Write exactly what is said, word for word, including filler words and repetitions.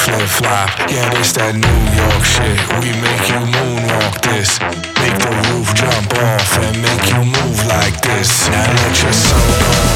flip flop. Yeah, this that New York shit. We make you moonwalk this. Make the roof jump off and make you move like this. Now let your soul go.